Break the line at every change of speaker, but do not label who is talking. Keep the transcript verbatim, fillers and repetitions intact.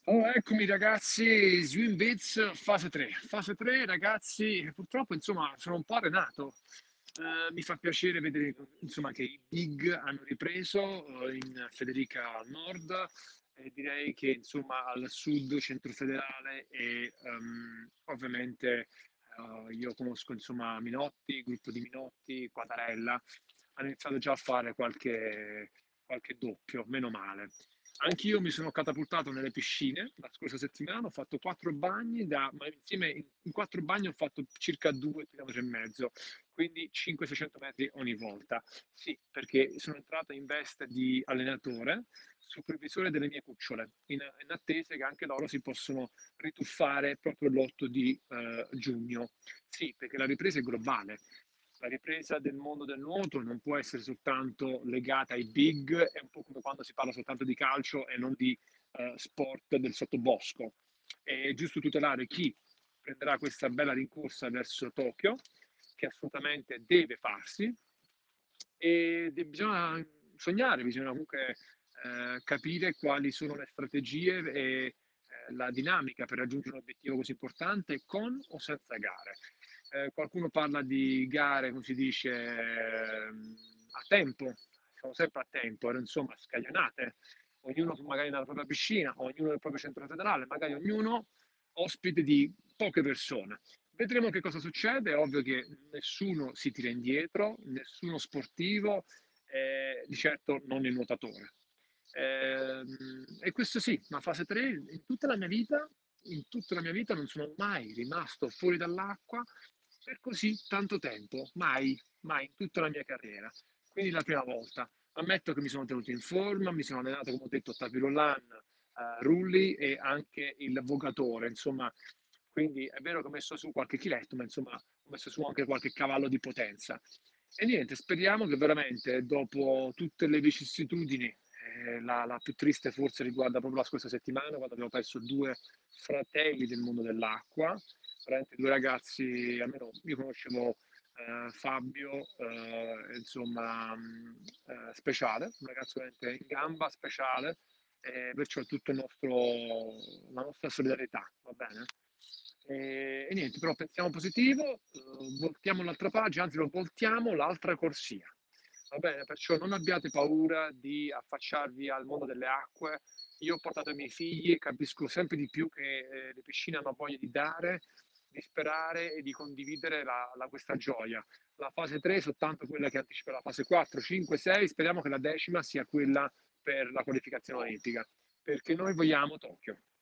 Oh, eccomi ragazzi, Swim Beats fase tre. Fase tre, ragazzi, purtroppo insomma sono un po' arenato. Eh, mi fa piacere vedere insomma che i big hanno ripreso eh, in Federica al nord e direi che insomma al sud, centro federale e ehm, ovviamente eh, io conosco insomma Minotti, il gruppo di Minotti, Quadarella, hanno iniziato già a fare qualche, qualche doppio, meno male. Anch'io mi sono catapultato nelle piscine la scorsa settimana, ho fatto quattro bagni, da, ma insieme in, in quattro bagni ho fatto circa due chilometri e mezzo, quindi cinquecento seicento metri ogni volta. Sì, perché sono entrato in veste di allenatore, supervisore delle mie cucciole, in, in attesa che anche loro si possono rituffare proprio l'otto di eh, giugno. Sì, perché la ripresa è globale. La ripresa del mondo del nuoto non può essere soltanto legata ai big, è un po' come quando si parla soltanto di calcio e non di eh, sport del sottobosco. È giusto tutelare chi prenderà questa bella rincorsa verso Tokyo, che assolutamente deve farsi, e de- bisogna sognare, bisogna comunque eh, capire quali sono le strategie e eh, la dinamica per raggiungere un obiettivo così importante con o senza gare. Eh, qualcuno parla di gare, come si dice, ehm, a tempo, siamo sempre a tempo, ero, insomma, scaglionate, ognuno magari nella propria piscina, ognuno nel proprio centro federale, magari ognuno ospite di poche persone. Vedremo che cosa succede, è ovvio che nessuno si tira indietro, nessuno sportivo, eh, di certo non il nuotatore. Ehm, e questo sì, ma fase tre, in tutta la mia vita, in tutta la mia vita non sono mai rimasto fuori dall'acqua per così tanto tempo, mai, mai in tutta la mia carriera. Quindi la prima volta. Ammetto che mi sono tenuto in forma, mi sono allenato, come ho detto, tapirulan, eh, rulli e anche il vogatore, insomma, quindi è vero che ho messo su qualche chiletto, ma insomma ho messo su anche qualche cavallo di potenza. E niente, speriamo che veramente dopo tutte le vicissitudini, eh, la, la più triste forse riguarda proprio la scorsa settimana, quando abbiamo perso due fratelli del mondo dell'acqua, veramente due ragazzi, almeno io conoscevo eh, Fabio, eh, insomma, mh, eh, speciale, un ragazzo veramente in gamba, speciale, e perciò tutto il nostro, la nostra solidarietà, va bene? E, e niente, però pensiamo positivo, eh, voltiamo l'altra pagina, anzi lo voltiamo l'altra corsia. Va bene, perciò non abbiate paura di affacciarvi al mondo delle acque. Io ho portato i miei figli e capisco sempre di più che eh, le piscine hanno voglia di dare, di sperare e di condividere la, la- questa gioia. La fase tre è soltanto quella che anticipa la fase quattro, cinque, sei, speriamo che la decima sia quella per la qualificazione olimpica, perché noi vogliamo Tokyo.